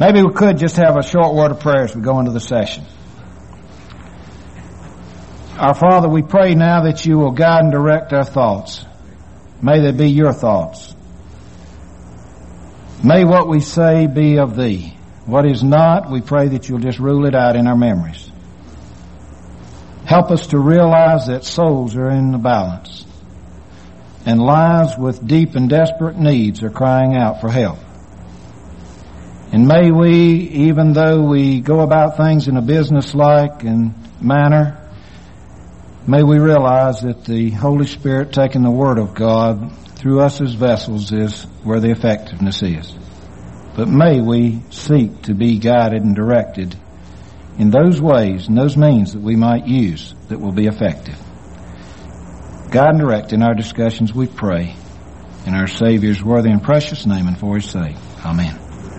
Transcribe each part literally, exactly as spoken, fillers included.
Maybe we could just have a short word of prayer as we go into the session. Our Father, we pray now that you will guide and direct our thoughts. May they be your thoughts. May what we say be of thee. What is not, we pray that you'll just rule it out in our memories. Help us to realize that souls are in the balance, and lives with deep and desperate needs are crying out for help. And may we, even though we go about things in a business-like and manner, may we realize that the Holy Spirit taking the Word of God through us as vessels is where the effectiveness is. But may we seek to be guided and directed in those ways and those means that we might use that will be effective. Guide and direct in our discussions, we pray, in our Savior's worthy and precious name and for His sake. Amen.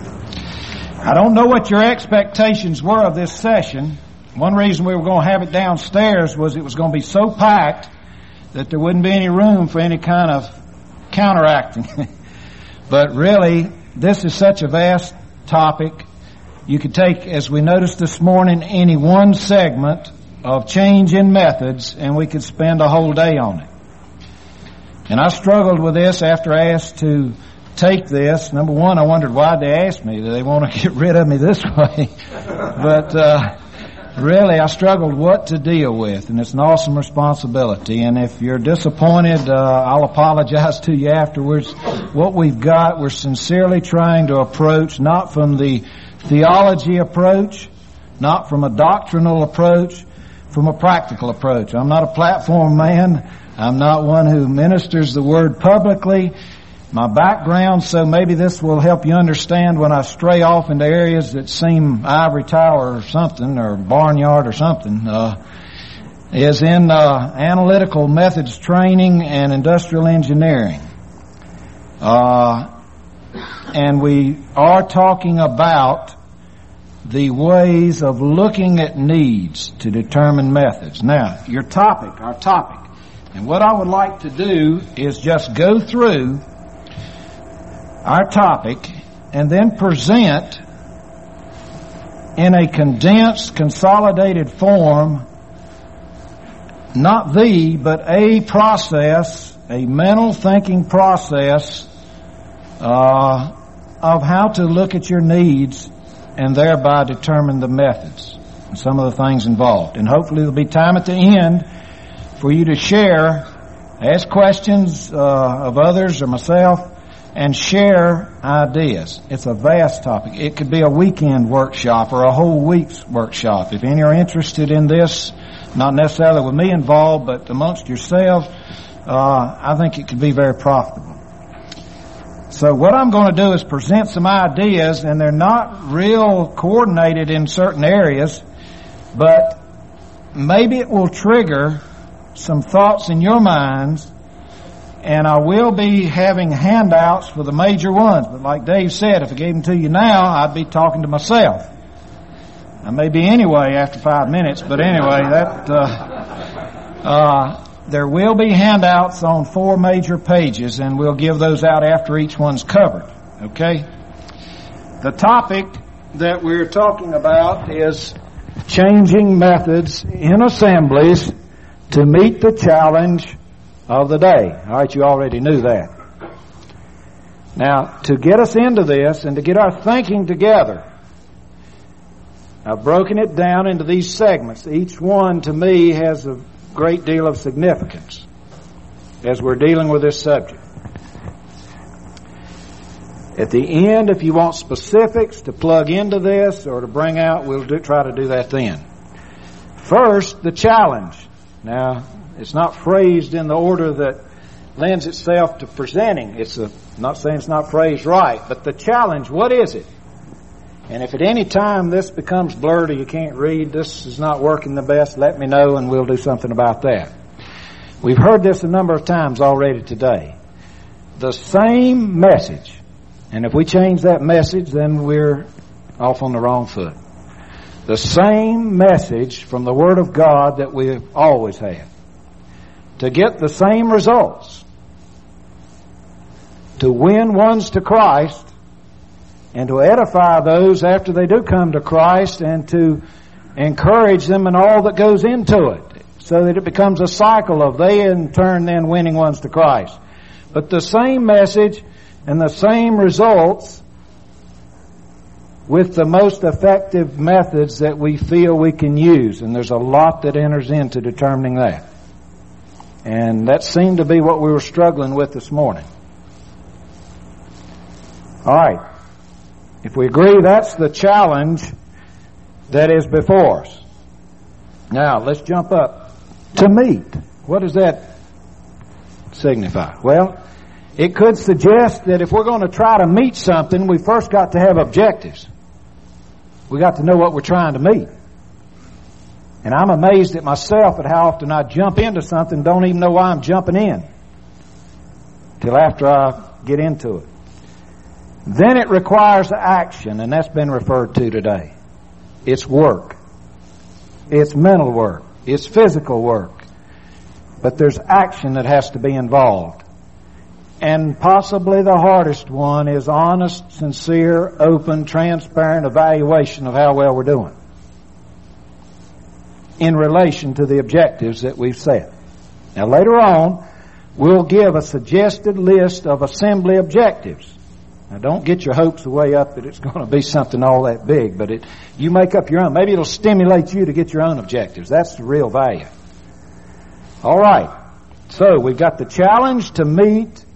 I don't know what your expectations were of this session. One reason we were going to have it downstairs was it was going to be so packed that there wouldn't be any room for any kind of counteracting. But really, this is such a vast topic. You could take, as we noticed this morning, any one segment of change in methods, and we could spend a whole day on it. And I struggled with this after I asked to take this. Number one, I wondered why they asked me. Do they want to get rid of me this way? But uh really, I struggled what to deal with, and it's an awesome responsibility. And if you're disappointed, uh, I'll apologize to you afterwards. What we've got, we're sincerely trying to approach not from the theology approach, not from a doctrinal approach, from a practical approach. I'm not a platform man. I'm not one who ministers the word publicly. My background, so maybe this will help you understand when I stray off into areas that seem ivory tower or something, or barnyard or something, uh, is in uh, analytical methods training and industrial engineering. Uh, and we are talking about the ways of looking at needs to determine methods. Now, your topic, our topic, and what I would like to do is just go through our topic and then present in a condensed, consolidated form not the, but a process, a mental thinking process uh, of how to look at your needs and thereby determine the methods and some of the things involved. And hopefully there'll be time at the end for you to share, ask questions uh, of others or myself, and share ideas. It's a vast topic. It could be a weekend workshop or a whole week's workshop. If any are interested in this, not necessarily with me involved, but amongst yourselves, uh, I think it could be very profitable. So what I'm going to do is present some ideas, and they're not real coordinated in certain areas, but maybe it will trigger some thoughts in your minds. And I will be having handouts for the major ones. But like Dave said, if I gave them to you now, I'd be talking to myself. I may be anyway after five minutes, but anyway, that uh, uh, there will be handouts on four major pages, and we'll give those out after each one's covered. Okay? The topic that we're talking about is changing methods in assemblies to meet the challenge of the day. All right, you already knew that. Now, to get us into this and to get our thinking together, I've broken it down into these segments. Each one, to me, has a great deal of significance as we're dealing with this subject. At the end, if you want specifics to plug into this or to bring out, we'll do, try to do that then. First, the challenge. Now, it's not phrased in the order that lends itself to presenting. It's a, I'm not saying it's not phrased right, but the challenge, what is it? And if at any time this becomes blurred or you can't read, this is not working the best, let me know and we'll do something about that. We've heard this a number of times already today. The same message. And if we change that message, then we're off on the wrong foot. The same message from the Word of God that we've always had. To get the same results, to win ones to Christ, and to edify those after they do come to Christ, and to encourage them in all that goes into it, so that it becomes a cycle of they in turn then winning ones to Christ. But the same message and the same results with the most effective methods that we feel we can use. And there's a lot that enters into determining that. And that seemed to be what we were struggling with this morning. All right. If we agree that's the challenge that is before us. Now, let's jump up. To meet. What does that signify? Well, it could suggest that if we're going to try to meet something, we first got to have objectives. We got to know what we're trying to meet. And I'm amazed at myself at how often I jump into something, don't even know why I'm jumping in till after I get into it. Then it requires action, and that's been referred to today. It's work. It's mental work. It's physical work. But there's action that has to be involved. And possibly the hardest one is honest, sincere, open, transparent evaluation of how well we're doing in relation to the objectives that we've set. Now later on, we'll give a suggested list of assembly objectives. Now don't get your hopes way up that it's going to be something all that big, but it, you make up your own. Maybe it'll stimulate you to get your own objectives. That's the real value. All right. So we've got the challenge to meet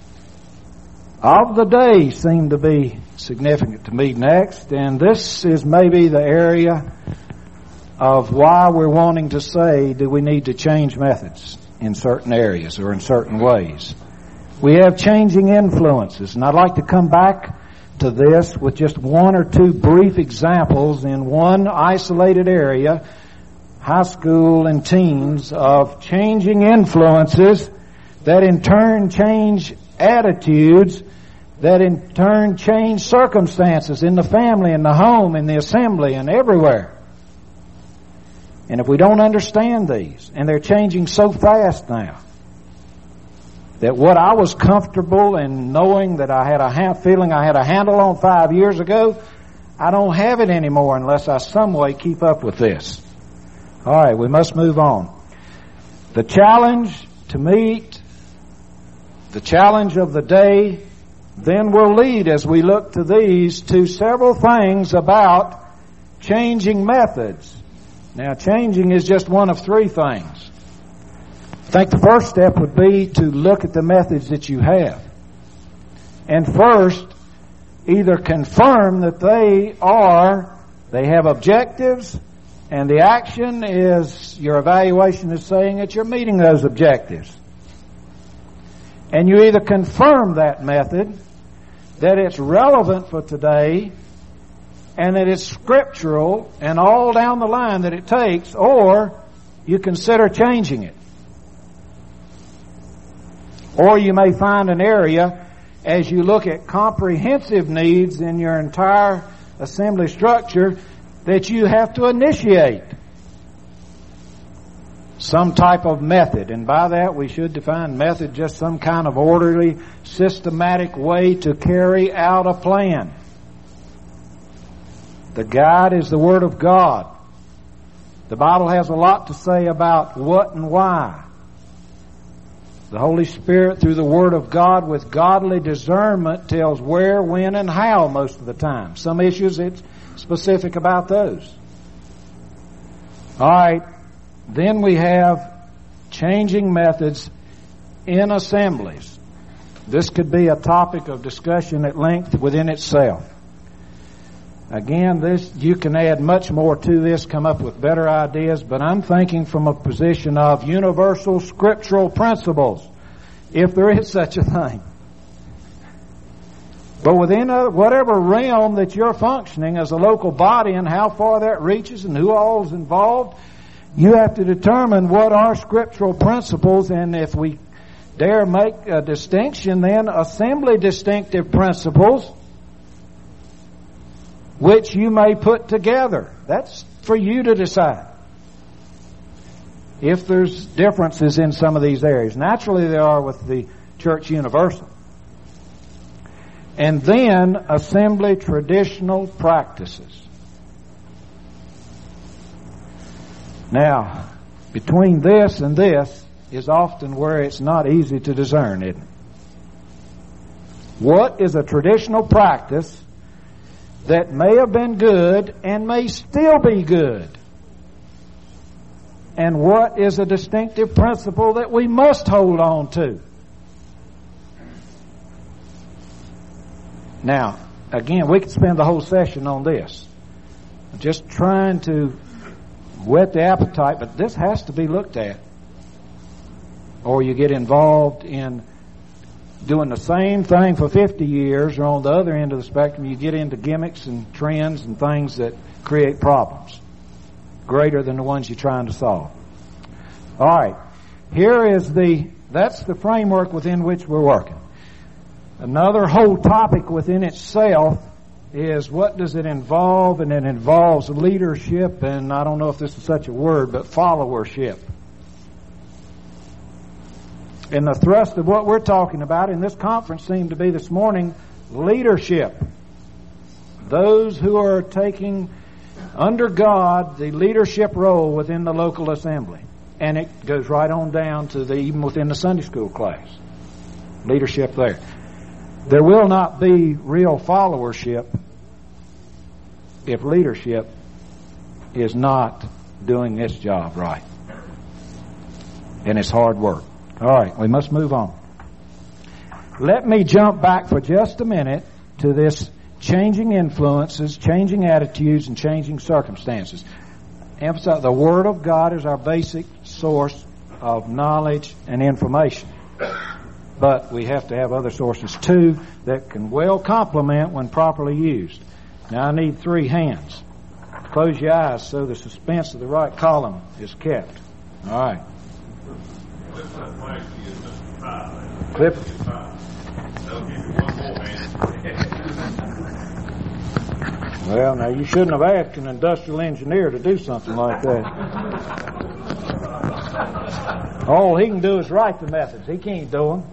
of the day seem to be significant to me next, and this is maybe the area of why we're wanting to say, do we need to change methods in certain areas or in certain ways? We have changing influences, and I'd like to come back to this with just one or two brief examples in one isolated area, high school and teens, of changing influences that in turn change attitudes, that in turn change circumstances in the family, in the home, in the assembly, and everywhere. And if we don't understand these, and they're changing so fast now, that what I was comfortable in knowing that I had a ha- feeling I had a handle on five years ago, I don't have it anymore unless I some way keep up with this. All right, we must move on. The challenge to meet, the challenge of the day, then will lead, as we look to these, to several things about changing methods. Now, changing is just one of three things. I think the first step would be to look at the methods that you have. And first, either confirm that they are, they have objectives, and the action is, your evaluation is saying that you're meeting those objectives. And you either confirm that method, that it's relevant for today, and that it's scriptural, and all down the line that it takes, or you consider changing it. Or you may find an area, as you look at comprehensive needs in your entire assembly structure, that you have to initiate some type of method. And by that we should define method just some kind of orderly, systematic way to carry out a plan. The guide is the Word of God. The Bible has a lot to say about what and why. The Holy Spirit, through the Word of God, with godly discernment, tells where, when, and how most of the time. Some issues it's specific about those. All right. Then we have changing methods in assemblies. This could be a topic of discussion at length within itself. Again, this you can add much more to this, come up with better ideas, but I'm thinking from a position of universal scriptural principles, if there is such a thing. But within a, whatever realm that you're functioning as a local body and how far that reaches and who all is involved, you have to determine what are scriptural principles, and if we dare make a distinction, then assembly distinctive principles, which you may put together. That's for you to decide. If there's differences in some of these areas. Naturally there are with the Church Universal. And then assembly traditional practices. Now, between this and this is often where it's not easy to discern, isn't it? What is a traditional practice that may have been good and may still be good? And what is a distinctive principle that we must hold on to? Now, again, we could spend the whole session on this. Just trying to whet the appetite, but this has to be looked at. Or you get involved in doing the same thing for fifty years, or on the other end of the spectrum, you get into gimmicks and trends and things that create problems greater than the ones you're trying to solve. All right. Here is the, that's the framework within which we're working. Another whole topic within itself is what does it involve, and it involves leadership, and I don't know if this is such a word, but followership. And the thrust of what we're talking about in this conference seemed to be this morning leadership. Those who are taking under God the leadership role within the local assembly. And it goes right on down to the, even within the Sunday school class. Leadership there. There will not be real followership if leadership is not doing its job right. And it's hard work. All right, we must move on. Let me jump back for just a minute to this changing influences, changing attitudes, and changing circumstances. Emphasize the Word of God is our basic source of knowledge and information. But we have to have other sources too that can well complement when properly used. Now I need three hands. Close your eyes so the suspense of the right column is kept. All right. Clip. Well, now you shouldn't have asked an industrial engineer to do something like that. All he can do is write the methods. He can't do them.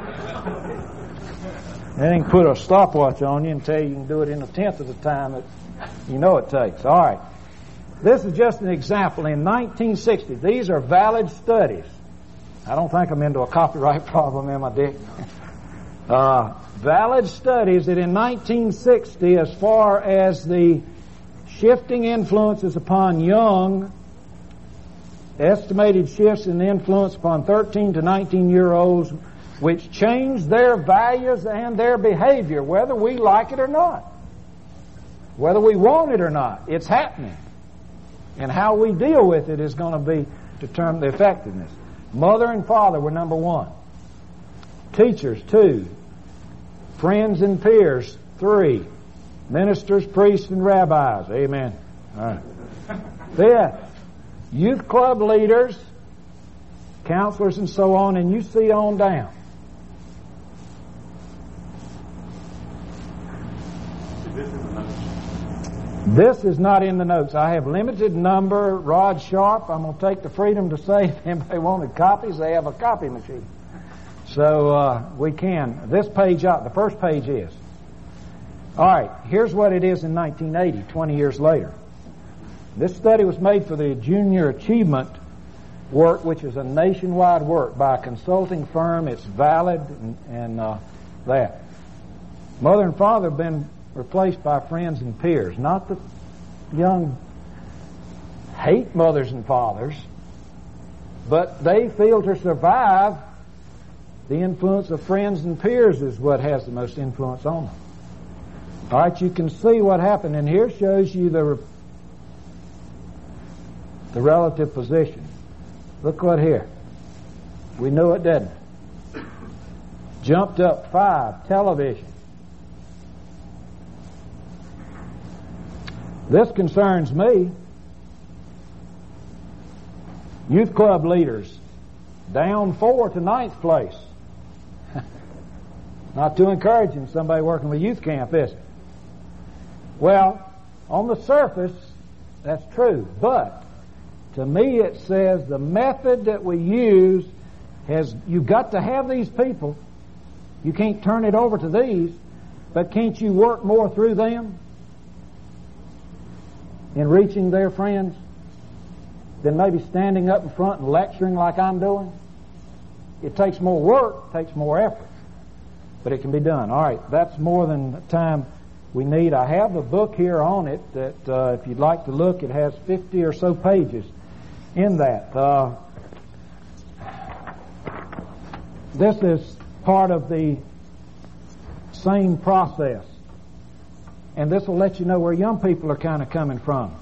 Then he can put a stopwatch on you and tell you you can do it in a tenth of the time that you know it takes. All right. This is just an example. In nineteen sixty, these are valid studies. I don't think I'm into a copyright problem, am I, Dick? Uh, valid studies that in nineteen sixty, as far as the shifting influences upon young, estimated shifts in the influence upon thirteen to nineteen-year-olds, which change their values and their behavior, whether we like it or not. Whether we want it or not, it's happening. And how we deal with it is going to be determine the effectiveness. Mother and father were number one. Teachers, two. Friends and peers, three. Ministers, priests, and rabbis. Amen. All right. Fifth, youth club leaders, counselors, and so on, and you see on down. This is not in the notes. I have limited number. Rod Sharp, I'm going to take the freedom to say if anybody wanted copies, they have a copy machine. So uh, we can. This page up, the first page is. All right, here's what it is in nineteen eighty, twenty years later. This study was made for the Junior Achievement work, which is a nationwide work by a consulting firm. It's valid and, and uh, that. Mother and father have been replaced by friends and peers. Not that young hate mothers and fathers, but they feel to survive, the influence of friends and peers is what has the most influence on them. All right, you can see what happened, and here shows you the the relative position. Look what here. We knew it, didn't it? Jumped up five, television. This concerns me. Youth club leaders, down four to ninth place. Not too encouraging, somebody working with youth camp, is it? Well, on the surface, that's true. But to me it says the method that we use has, you've got to have these people. You can't turn it over to these. But can't you work more through them in reaching their friends than maybe standing up in front and lecturing like I'm doing? It takes more work, takes more effort, but it can be done. All right, that's more than the time we need. I have a book here on it that uh, if you'd like to look, it has fifty or so pages in that. Uh, this is part of the same process, and this will let you know where young people are kind of coming from.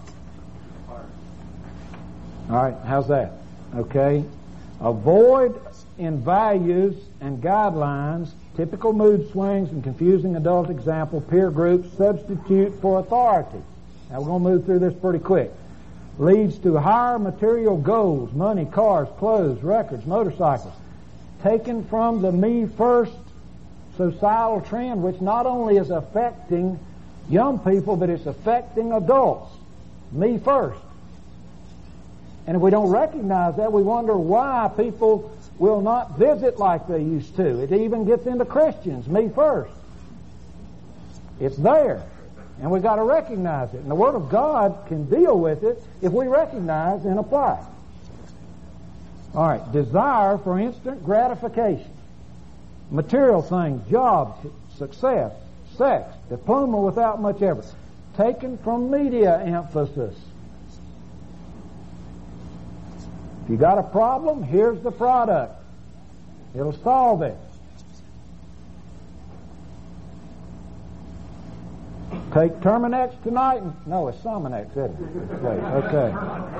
All right, how's that? Okay. Avoid in values and guidelines, typical mood swings and confusing adult example, peer groups, substitute for authority. Now we're going to move through this pretty quick. Leads to higher material goals, money, cars, clothes, records, motorcycles, taken from the me first societal trend, which not only is affecting young people, but it's affecting adults. Me first. And if we don't recognize that, we wonder why people will not visit like they used to. It even gets into Christians, me first. It's there. And we've got to recognize it. And the Word of God can deal with it if we recognize and apply. All right, desire for instant gratification. Material things, jobs, success, sex, diploma without much effort. Taken from media emphasis. If you got a problem, here's the product. It'll solve it. Take Terminex tonight. And, no, it's Sominex, isn't it? Wait, okay.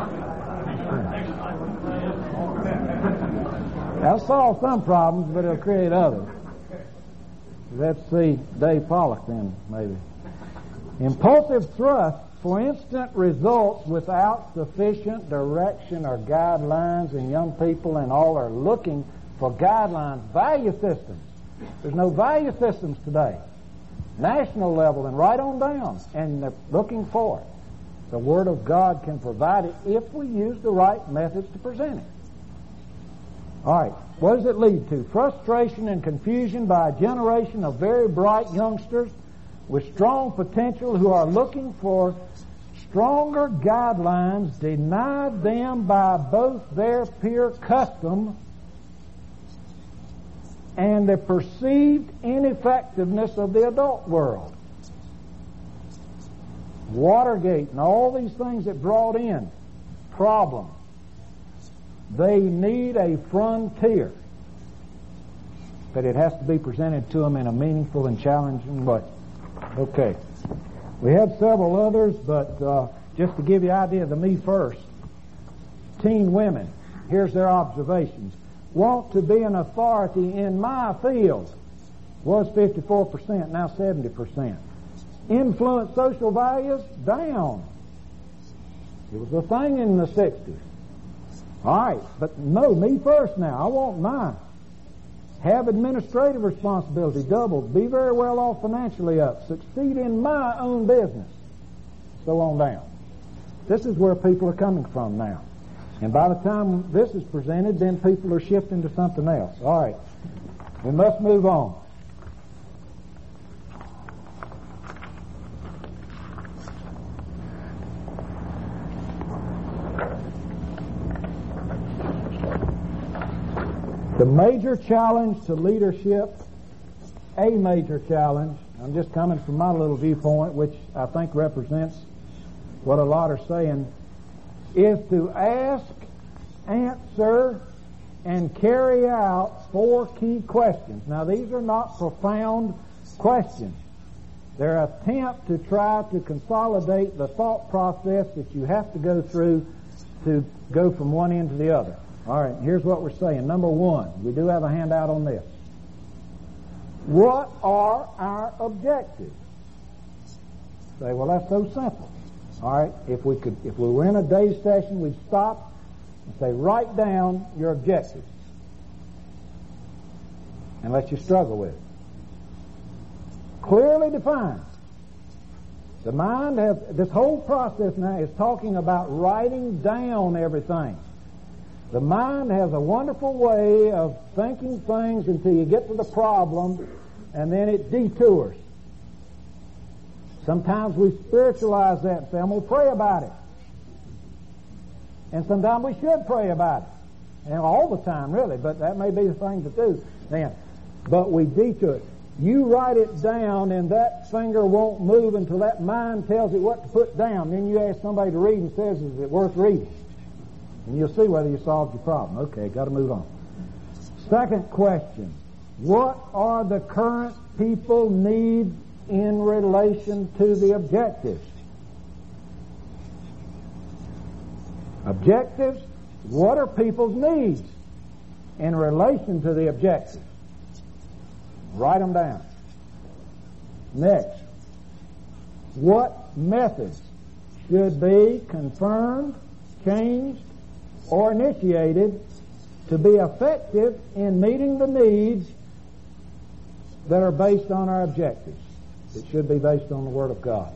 That'll solve some problems, but it'll create others. Let's see Dave Pollock then, maybe. Impulsive thrust for instant results without sufficient direction or guidelines, and young people and all are looking for guidelines, value systems. There's no value systems today. National level and right on down, and they're looking for it. The Word of God can provide it if we use the right methods to present it. All right, what does it lead to? Frustration and confusion by a generation of very bright youngsters with strong potential who are looking for stronger guidelines denied them by both their peer custom and the perceived ineffectiveness of the adult world. Watergate and all these things that brought in problems. They need a frontier, but it has to be presented to them in a meaningful and challenging way. Okay. We have several others, but uh, just to give you an idea of the me first. Teen women, here's their observations. Want to be an authority in my field. Was fifty-four percent, now seventy percent. Influence social values, down. It was a thing in the sixties. All right, but no, me first now. I want mine. Have administrative responsibility doubled. Be very well off financially up. Succeed in my own business. So on down. This is where people are coming from now. And by the time this is presented, then people are shifting to something else. All right. We must move on. The major challenge to leadership, a major challenge, I'm just coming from my little viewpoint, which I think represents what a lot are saying, is to ask, answer, and carry out four key questions. Now, these are not profound questions. They're an attempt to try to consolidate the thought process that you have to go through to go from one end to the other. All right, here's what we're saying. Number one, we do have a handout on this. What are our objectives? Say, well, that's so simple. All right, if we could, if we were in a day's session, we'd stop and say, write down your objectives, and let you struggle with it. Clearly defined. The mind has, this whole process now is talking about writing down everything. The mind has a wonderful way of thinking things until you get to the problem, and then it detours. Sometimes we spiritualize that and say, I'm going to pray about it. And sometimes we should pray about it. And all the time, really, but that may be the thing to do then. But we detour it. You write it down, and that finger won't move until that mind tells it what to put down. Then you ask somebody to read and says, is it worth reading? And you'll see whether you solved your problem. Okay, got to move on. Second question. What are the current people needs in relation to the objectives? Objectives. What are people's needs in relation to the objectives? Write them down. Next. What methods should be confirmed, changed, or initiated to be effective in meeting the needs that are based on our objectives? It should be based on the Word of God.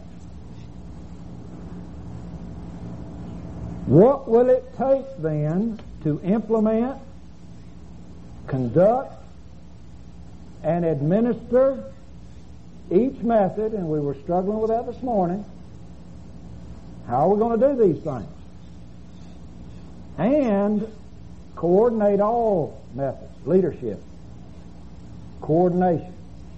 What will it take then to implement, conduct, and administer each method? And we were struggling with that this morning. How are we going to do these things? And coordinate all methods. Leadership. Coordination.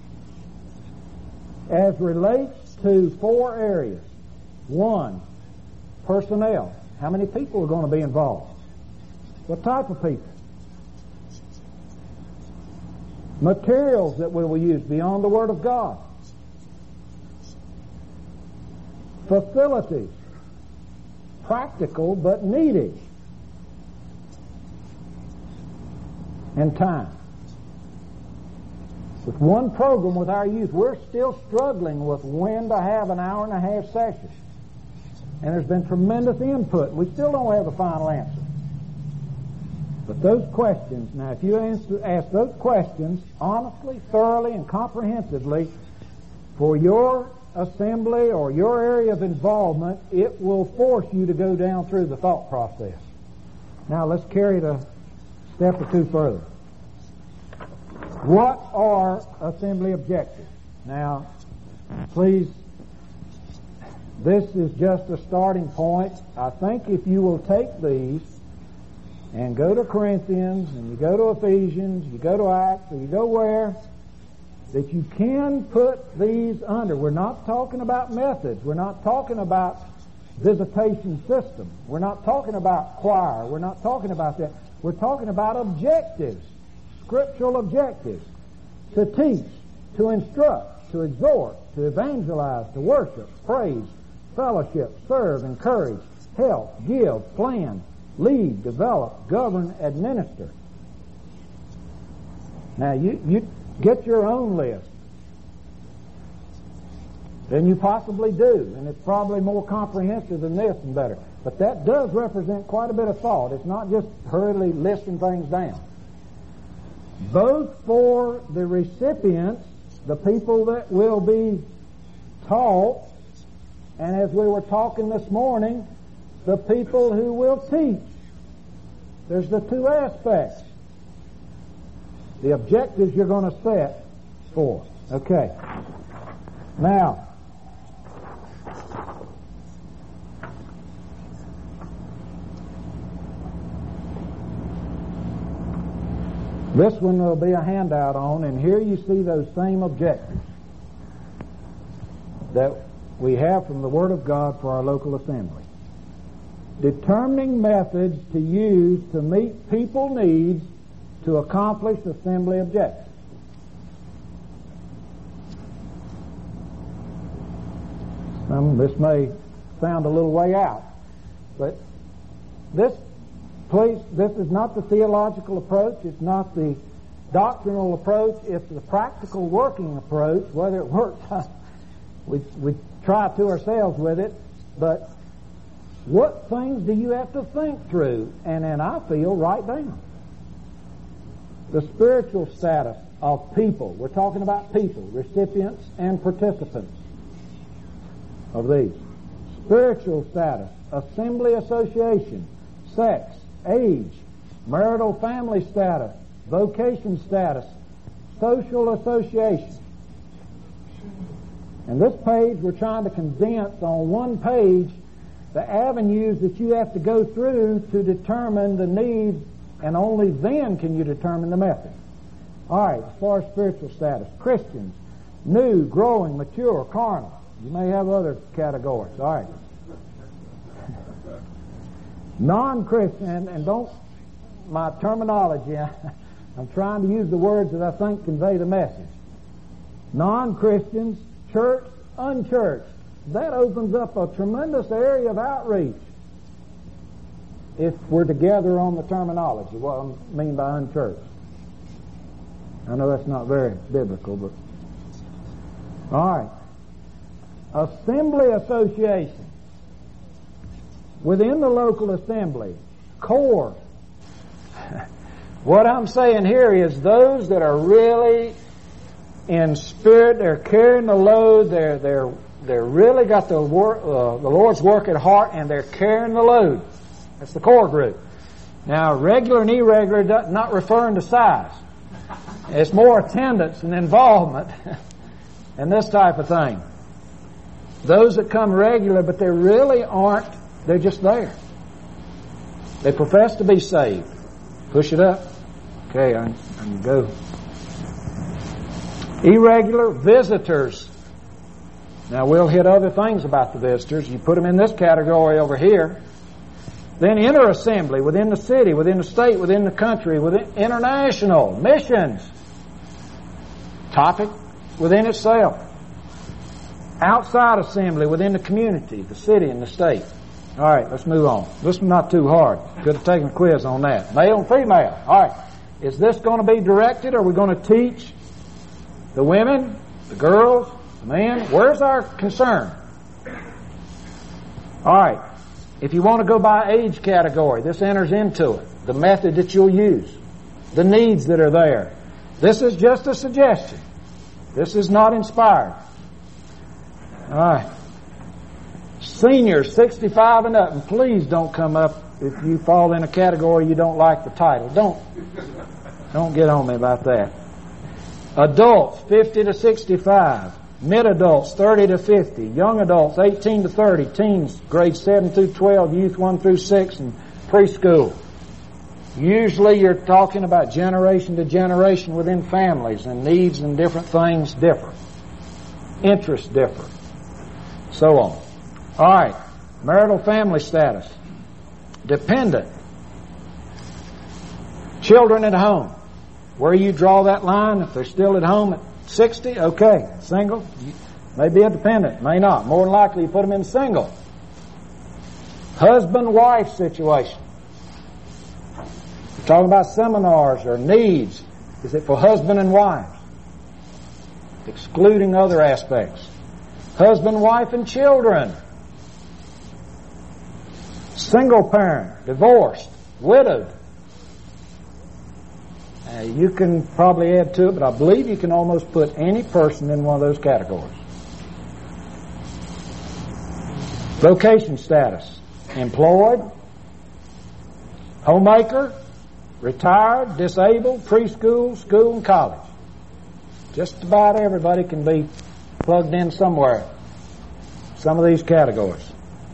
As relates to four areas. One, personnel. How many people are going to be involved? What type of people? Materials that we will use beyond the Word of God. Facilities. Practical but needed. And time. With one program with our youth, we're still struggling with when to have an hour and a half session. And there's been tremendous input. We still don't have a final answer. But those questions, now if you answer, ask those questions honestly, thoroughly, and comprehensively for your assembly or your area of involvement, it will force you to go down through the thought process. Now let's carry it a step or two further. What are assembly objectives? Now, please, this is just a starting point. I think if you will take these and go to Corinthians and you go to Ephesians, you go to Acts, or you go where, that you can put these under. We're not talking about methods. We're not talking about visitation system. We're not talking about choir. We're not talking about that. We're talking about objectives, scriptural objectives, to teach, to instruct, to exhort, to evangelize, to worship, praise, fellowship, serve, encourage, help, give, plan, lead, develop, govern, administer. Now, you, you get your own list. Then you possibly do, and it's probably more comprehensive than this and better. But that does represent quite a bit of thought. It's not just hurriedly listing things down. Both for the recipients, the people that will be taught, and as we were talking this morning, the people who will teach. There's the two aspects. The objectives you're going to set for. Okay. Now, this one will be a handout on, and here you see those same objectives that we have from the Word of God for our local assembly. Determining methods to use to meet people needs to accomplish assembly objectives. Um, this may sound a little way out, but this Please, this is not the theological approach. It's not the doctrinal approach. It's the practical working approach. Whether it works, we, we try to ourselves with it. But what things do you have to think through? And then I feel write down. The spiritual status of people. We're talking about people, recipients and participants of these. Spiritual status, assembly association, sex, age, marital family status, vocation status, social association. And this page, we're trying to condense on one page the avenues that you have to go through to determine the need, and only then can you determine the method. All right, as far as spiritual status, Christians, new, growing, mature, carnal. You may have other categories. All right. Non-Christian, and, and don't, my terminology, I'm trying to use the words that I think convey the message. Non-Christians, church, unchurched. That opens up a tremendous area of outreach if we're together on the terminology, what I mean by unchurched. I know that's not very biblical, but... All right. Assembly association. Within the local assembly, core. What I'm saying here is those that are really in spirit, they're carrying the load, they're they're they're really got the work, uh, the Lord's work at heart, and they're carrying the load. That's the core group. Now, regular and irregular, not referring to size. It's more attendance and involvement and this type of thing. Those that come regular, but they really aren't, they're just there. They profess to be saved. Push it up. Okay, I, I can go. Irregular visitors. Now, we'll hit other things about the visitors. You put them in this category over here. Then inter-assembly, within the city, within the state, within the country, within international, missions. Topic within itself. Outside assembly, within the community, the city and the state. All right, let's move on. This one's not too hard. Could have taken a quiz on that. Male and female. All right. Is this going to be directed? Are we going to teach the women, the girls, the men? Where's our concern? All right. If you want to go by age category, this enters into it. The method that you'll use. The needs that are there. This is just a suggestion. This is not inspired. All right. Seniors, sixty-five and up, and please don't come up if you fall in a category you don't like the title. Don't. Don't get on me about that. Adults, fifty to sixty-five. Mid-adults, thirty to fifty. Young adults, eighteen to thirty. Teens, grades seven through twelve. Youth, one through six. And preschool. Usually you're talking about generation to generation within families, and needs and different things differ. Interests differ. So on. All right. Marital family status. Dependent. Children at home. Where you draw that line, if they're still at home at sixty, okay. Single, may be a dependent, may not. More than likely you put them in single. Husband-wife situation. We're talking about seminars or needs. Is it for husband and wives? Excluding other aspects. Husband, wife, and children. Single parent, divorced, widowed. Uh, you can probably add to it, but I believe you can almost put any person in one of those categories. Vocation status. Employed, homemaker, retired, disabled, preschool, school, and college. Just about everybody can be plugged in somewhere. Some of these categories.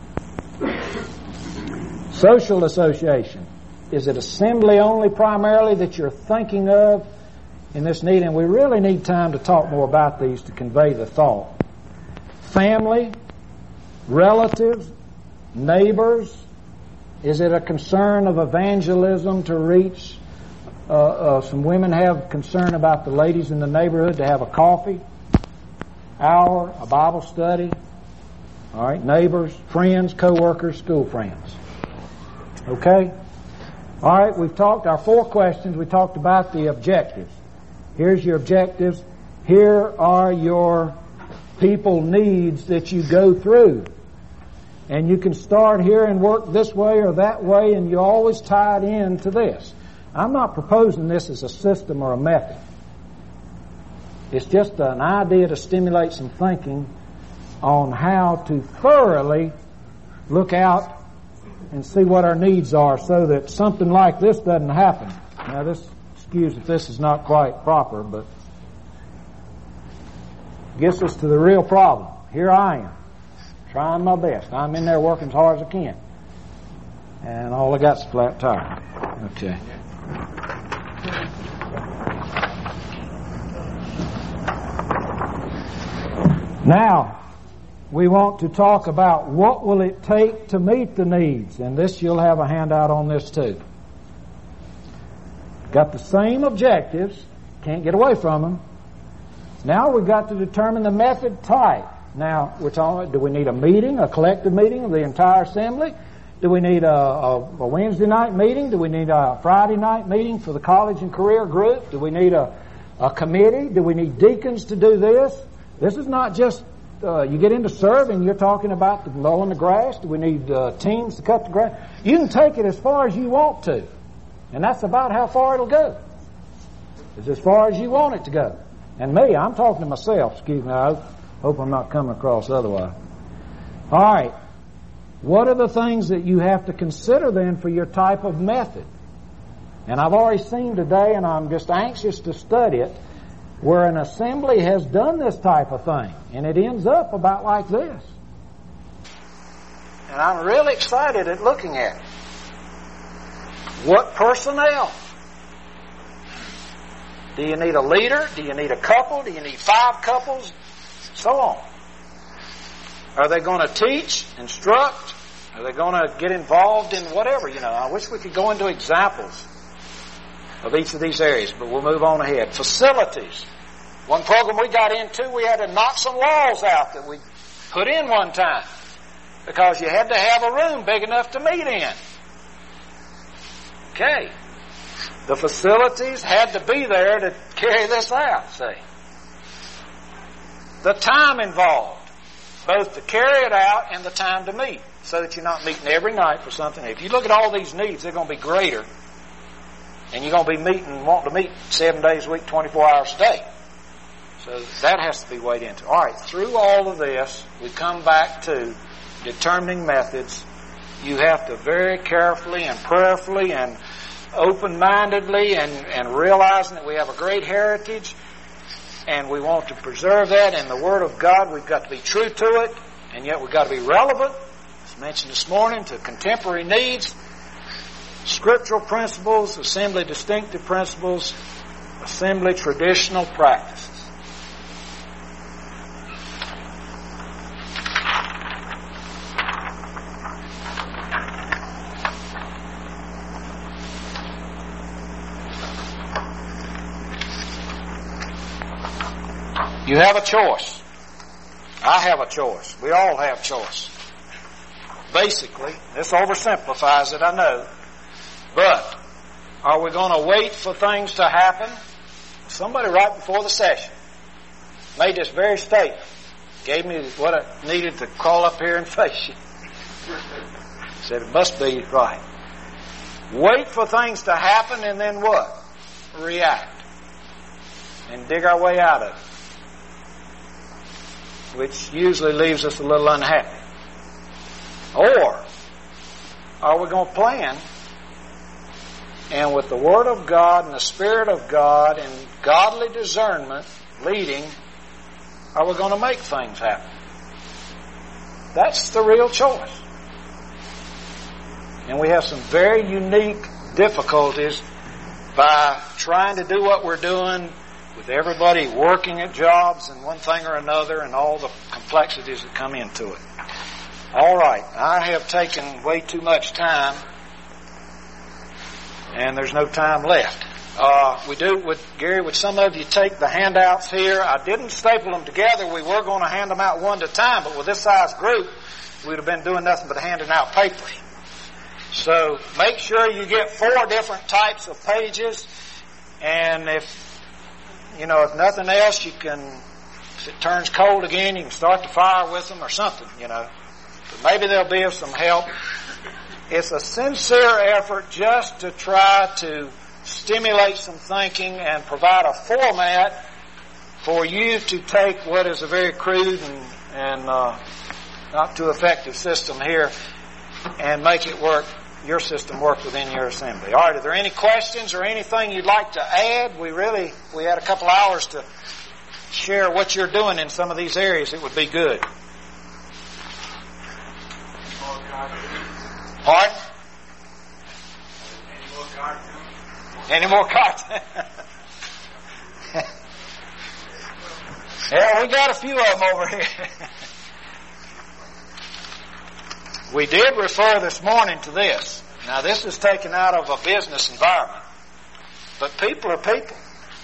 Social association. Is it assembly only primarily that you're thinking of in this need? And we really need time to talk more about these to convey the thought. Family, relatives, neighbors. Is it a concern of evangelism to reach? Uh, uh, some women have concern about the ladies in the neighborhood to have a coffee hour, a Bible study. All right, neighbors, friends, co-workers, school friends. Okay? All right, we've talked our four questions. We talked about the objectives. Here's your objectives. Here are your people needs that you go through. And you can start here and work this way or that way, and you always tie it in to this. I'm not proposing this as a system or a method. It's just an idea to stimulate some thinking on how to thoroughly look out and see what our needs are so that something like this doesn't happen. Now, this, excuse if this is not quite proper, but gets us to the real problem. Here I am, trying my best. I'm in there working as hard as I can. And all I got's a flat tire. Okay. Now, we want to talk about what will it take to meet the needs. And this, you'll have a handout on this too. Got the same objectives. Can't get away from them. Now we've got to determine the method type. Now, we're talking, do we need a meeting, a collective meeting of the entire assembly? Do we need a, a, a Wednesday night meeting? Do we need a Friday night meeting for the college and career group? Do we need a, a committee? Do we need deacons to do this? This is not just, uh, you get into serving, you're talking about the mowing the grass. Do we need uh, teams to cut the grass? You can take it as far as you want to. And that's about how far it'll go. It's as far as you want it to go. And me, I'm talking to myself. Excuse me, I hope, hope I'm not coming across otherwise. All right. What are the things that you have to consider then for your type of method? And I've already seen today, and I'm just anxious to study it, where an assembly has done this type of thing. And it ends up about like this. And I'm really excited at looking at it. What personnel? Do you need a leader? Do you need a couple? Do you need five couples? So on. Are they going to teach, instruct? Are they going to get involved in whatever? You know, I wish we could go into examples of each of these areas, but we'll move on ahead. Facilities. One program we got into, we had to knock some walls out that we put in one time because you had to have a room big enough to meet in. Okay. The facilities had to be there to carry this out, see. The time involved, both to carry it out and the time to meet, so that you're not meeting every night for something. If you look at all these needs, they're going to be greater, and you're going to be meeting, wanting to meet seven days a week, twenty-four hours a day. So that has to be weighed into. All right, through all of this, we come back to determining methods. You have to very carefully and prayerfully and open-mindedly and, and realizing that we have a great heritage and we want to preserve that in the Word of God. We've got to be true to it, and yet we've got to be relevant, as mentioned this morning, to contemporary needs, scriptural principles, assembly distinctive principles, assembly traditional practices. You have a choice. I have a choice. We all have choice. Basically, this oversimplifies it, I know. But are we going to wait for things to happen? Somebody right before the session made this very statement. Gave me what I needed to crawl up here and face you. Said it must be right. Wait for things to happen and then what? React. And dig our way out of it. Which usually leaves us a little unhappy. Or are we going to plan and with the Word of God and the Spirit of God and godly discernment leading, are we going to make things happen? That's the real choice. And we have some very unique difficulties by trying to do what we're doing with everybody working at jobs and one thing or another and all the complexities that come into it. All right, I have taken way too much time, and there's no time left. Uh, we do, with Gary, would some of you take the handouts here? I didn't staple them together. We were going to hand them out one at a time, but with this size group, we'd have been doing nothing but handing out papers. So make sure you get four different types of pages, and if You know, if nothing else, you can, if it turns cold again, you can start the fire with them or something, you know. But maybe they'll be of some help. It's a sincere effort just to try to stimulate some thinking and provide a format for you to take what is a very crude and, and uh, not too effective system here and make it work, your system work within your assembly. All right, are there any questions or anything you'd like to add? We really, we had a couple hours to share what you're doing in some of these areas, it would be good. Pardon? Any more cartoons? Yeah, we got a few of them over here. We did refer this morning to this. Now, this is taken out of a business environment. But people are people.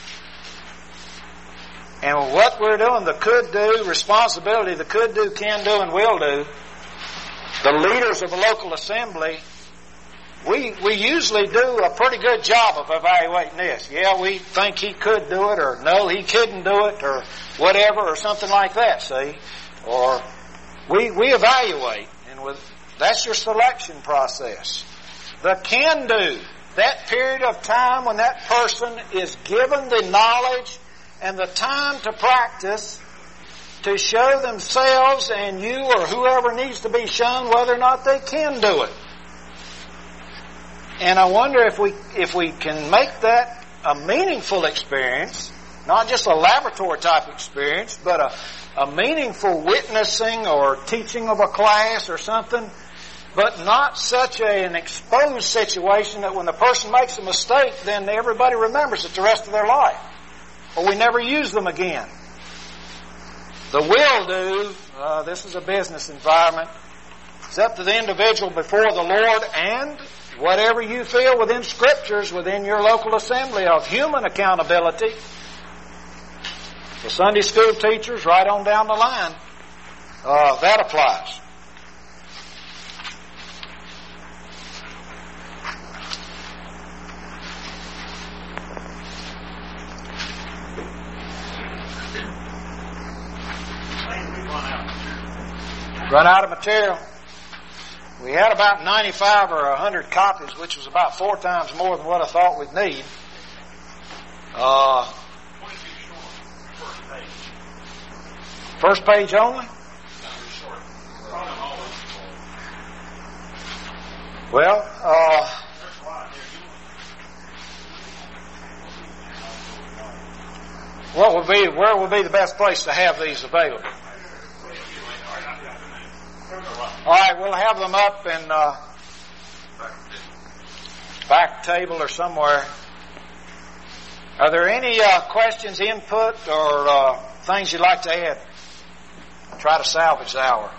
And what we're doing, the could do, responsibility, the could do, can do, and will do, the leaders of a local assembly, we we usually do a pretty good job of evaluating this. Yeah, we think he could do it, or no, he couldn't do it, or whatever, or something like that, see? Or we we evaluate, and with that's your selection process. The can do, that period of time when that person is given the knowledge and the time to practice to show themselves and you or whoever needs to be shown whether or not they can do it. And I wonder if we if we can make that a meaningful experience, not just a laboratory type experience, but a, a meaningful witnessing or teaching of a class or something, but not such a, an exposed situation that when the person makes a mistake, then everybody remembers it the rest of their life. Or we never use them again. The will do, uh, this is a business environment. It's up to the individual before the Lord, and whatever you feel within Scriptures, within your local assembly of human accountability, the Sunday school teachers right on down the line, uh, that applies. Run out of material. We had about ninety-five or one hundred copies, which was about four times more than what I thought we'd need. Uh, first page only? Well, uh, what would be, where would be the best place to have these available? All right, we'll have them up in uh, back table or somewhere. Are there any uh, questions, input, or uh, things you'd like to add? Try to salvage the hour.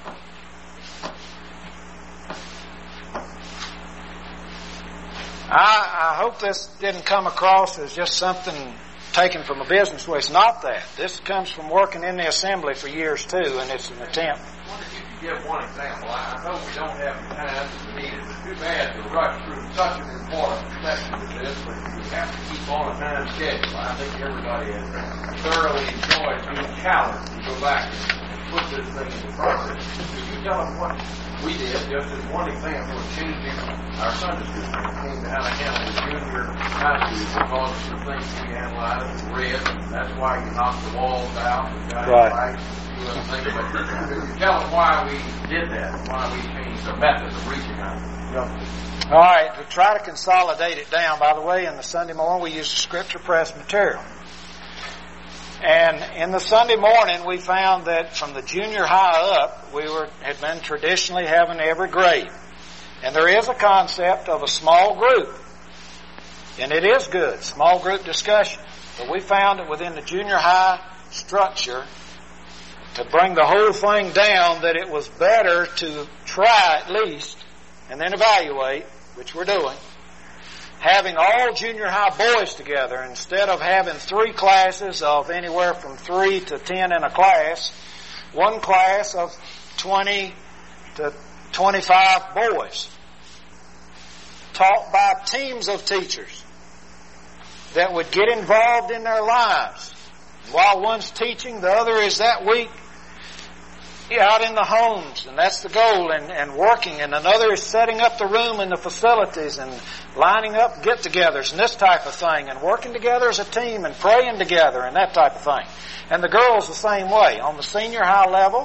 I, I hope this didn't come across as just something taken from a business way. It's not that. This comes from working in the assembly for years too, and it's an attempt. Give one example. I know we don't have the time to need it. It's too bad to rush through such an important section as this, but you have to keep on a time schedule. I think everybody has thoroughly enjoyed being challenged to go back and put this thing into process. Could you tell us what we did, just as one example of changing our Sunday school when it came to how to handle the junior high school, because of the things we analyzed and read, and that's why you knocked the walls out and got right. it right. But could you tell us why we did that, why we changed the method of reaching out? All right, to try to consolidate it down, by the way, in the Sunday morning we used Scripture Press material. And in the Sunday morning we found that from the junior high up, we were had been traditionally having every grade. And there is a concept of a small group. And it is good, small group discussion. But we found that within the junior high structure, to bring the whole thing down, that it was better to try at least, and then evaluate, which we're doing, having all junior high boys together instead of having three classes of anywhere from three to ten in a class, one class of twenty to twenty-five boys, taught by teams of teachers that would get involved in their lives. While one's teaching, the other is that week out in the homes, and that's the goal, and, and working, and another is setting up the room and the facilities and lining up get-togethers and this type of thing, and working together as a team and praying together and that type of thing. And the girls the same way. On the senior high level,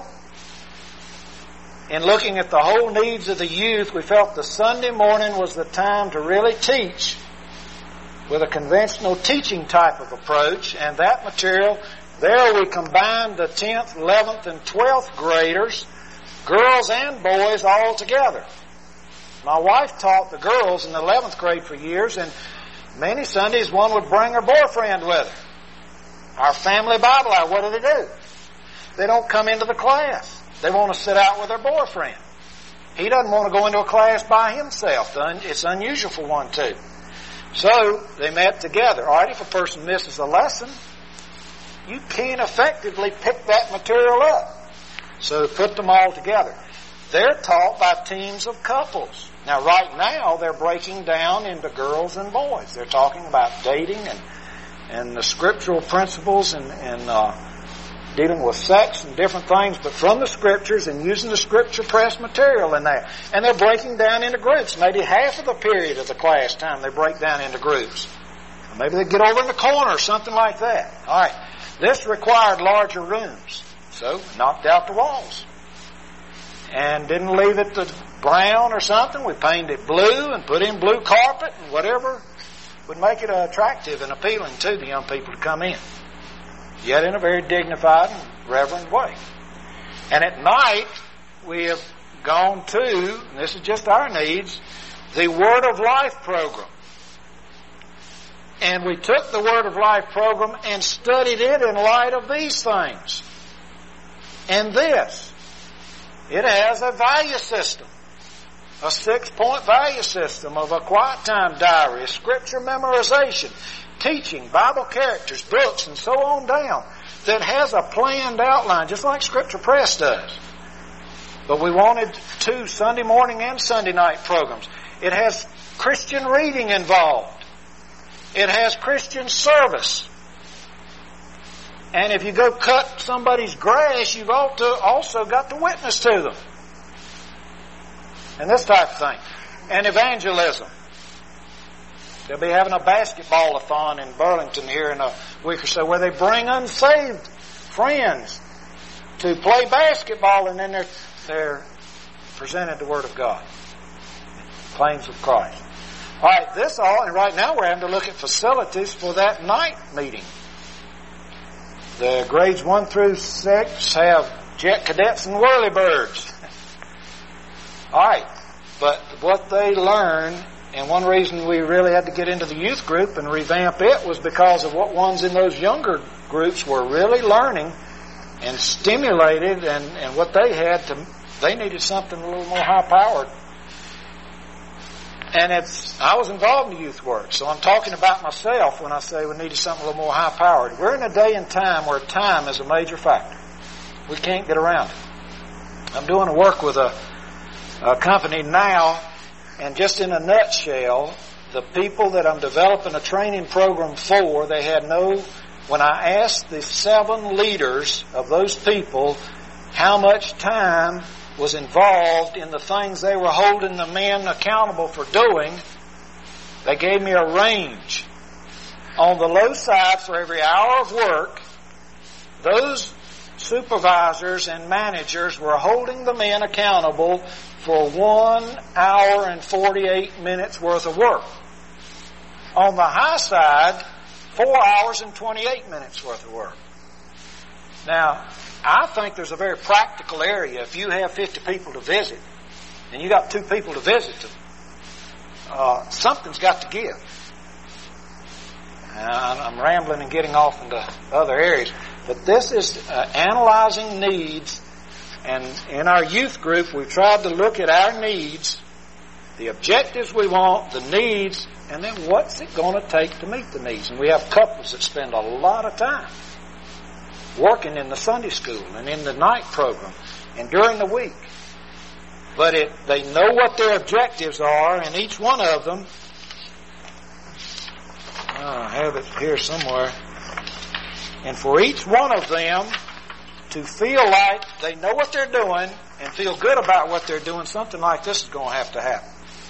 in looking at the whole needs of the youth, we felt the Sunday morning was the time to really teach with a conventional teaching type of approach, and that material There we combined the tenth, eleventh, and twelfth graders, girls and boys all together. My wife taught the girls in the eleventh grade for years, and many Sundays one would bring her boyfriend with her. Our family Bible hour, what do they do? They don't come into the class. They want to sit out with their boyfriend. He doesn't want to go into a class by himself. It's unusual for one to. So they met together. All right, if a person misses a lesson, you can't effectively pick that material up. So put them all together. They're taught by teams of couples. Now, right now, they're breaking down into girls and boys. They're talking about dating and and the scriptural principles and, and uh, dealing with sex and different things, but from the Scriptures and using the Scripture press material in there. And they're breaking down into groups. Maybe half of the period of the class time they break down into groups. Or maybe they get over in the corner or something like that. All right. This required larger rooms, so knocked out the walls. And didn't leave it to brown or something. We painted it blue and put in blue carpet and whatever would make it attractive and appealing to the young people to come in. Yet in a very dignified and reverent way. And at night, we have gone to, and this is just our needs, the Word of Life program. And we took the Word of Life program and studied it in light of these things. And this, it has a value system. A six-point value system of a quiet time diary, a scripture memorization, teaching, Bible characters, books, and so on down, that has a planned outline, just like Scripture Press does. But we wanted two Sunday morning and Sunday night programs. It has Christian reading involved. It has Christian service. And if you go cut somebody's grass, you've also got to witness to them. And this type of thing. And evangelism. They'll be having a basketball-a-thon in Burlington here in a week or so where they bring unsaved friends to play basketball, and then they're, they're presented the Word of God. Claims of Christ. All right, this all, and right now we're having to look at facilities for that night meeting. The grades one through six have jet cadets and whirlybirds. All right, but what they learn, and one reason we really had to get into the youth group and revamp it was because of what ones in those younger groups were really learning and stimulated, and, and what they had to, they needed something a little more high-powered. And it's, I was involved in youth work, so I'm talking about myself when I say we needed something a little more high-powered. We're in a day and time where time is a major factor. We can't get around it. I'm doing a work with a A company now, and just in a nutshell, the people that I'm developing a training program for, they had no, when I asked the seven leaders of those people how much time was involved in the things they were holding the men accountable for doing, they gave me a range. On the low side, for every hour of work, those supervisors and managers were holding the men accountable for one hour and forty-eight minutes worth of work. On the high side, four hours and twenty-eight minutes worth of work. Now, I think there's a very practical area. If you have fifty people to visit, and you got two people to visit them, uh, something's got to give. Uh, I'm rambling and getting off into other areas. But this is uh, analyzing needs, and in our youth group we've tried to look at our needs, the objectives we want, the needs, and then what's it going to take to meet the needs. And we have couples that spend a lot of time working in the Sunday school and in the night program and during the week. But it, they know what their objectives are, and each one of them, I have it here somewhere, and for each one of them to feel like they know what they're doing and feel good about what they're doing, something like this is going to have to happen.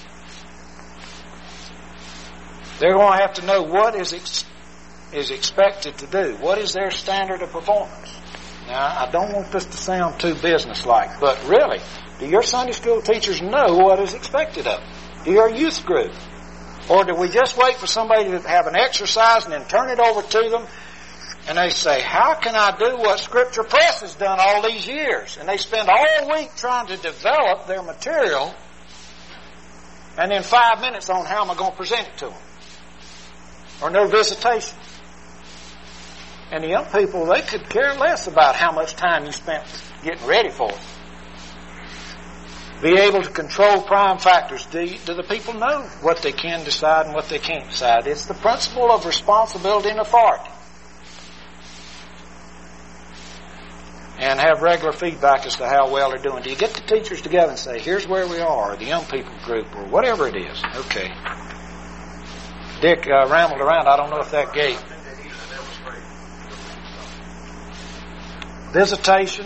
They're going to have to know what is ex- is expected to do. What is their standard of performance? Now, I don't want this to sound too businesslike, but really, do your Sunday school teachers know what is expected of them? Do your youth group? Or do we just wait for somebody to have an exercise and then turn it over to them And they say, how can I do what Scripture Press has done all these years? And they spend all week trying to develop their material, and then five minutes on how am I going to present it to them? Or no visitation. And the young people, they could care less about how much time you spent getting ready for it. Be able to control prime factors. Do, you, do the people know what they can decide and what they can't decide? It's the principle of responsibility and authority. And have regular feedback as to how well they're doing. Do you get the teachers together and say, here's where we are, or the young people group, or whatever it is? Okay. Dick uh, rambled around. I don't know if that gate. Visitation,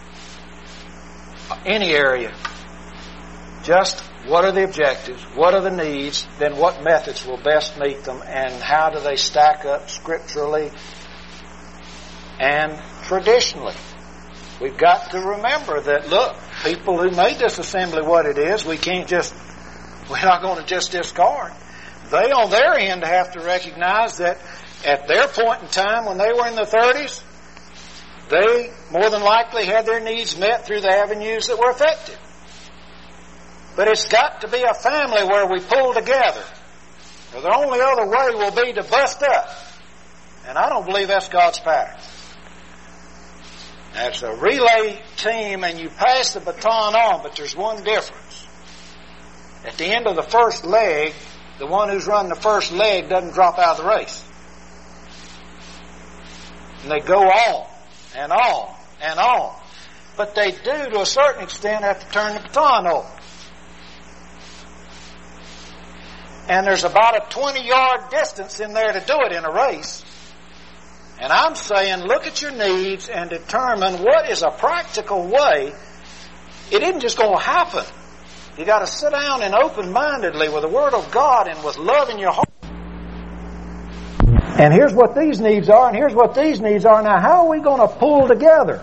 any area. Just what are the objectives, what are the needs, then what methods will best meet them, and how do they stack up scripturally and traditionally. We've got to remember that, look, people who made this assembly what it is, we can't just, we're not going to just discard. They on their end have to recognize that at their point in time when they were in the thirties, they more than likely had their needs met through the avenues that were effective. But it's got to be a family where we pull together. Or the only other way will be to bust up. And I don't believe that's God's pattern. That's a relay team and you pass the baton on, but there's one difference. At the end of the first leg, the one who's running the first leg doesn't drop out of the race. And they go on and on and on. But they do, to a certain extent, have to turn the baton over. And there's about a twenty-yard distance in there to do it in a race. And I'm saying, look at your needs and determine what is a practical way. It isn't just going to happen. You got to sit down and open-mindedly with the Word of God and with love in your heart. And here's what these needs are, and here's what these needs are. Now, how are we going to pull together?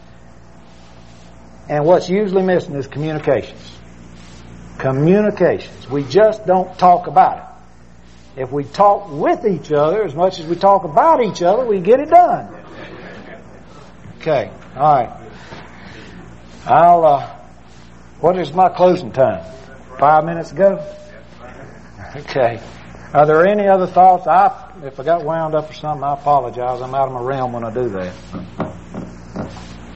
And what's usually missing is communications. Communications. We just don't talk about it. If we talk with each other as much as we talk about each other, we get it done. Okay. All right. I'll, uh, what is my closing time? Five minutes ago? Okay. Are there any other thoughts? I, if I got wound up or something, I apologize. I'm out of my realm when I do that.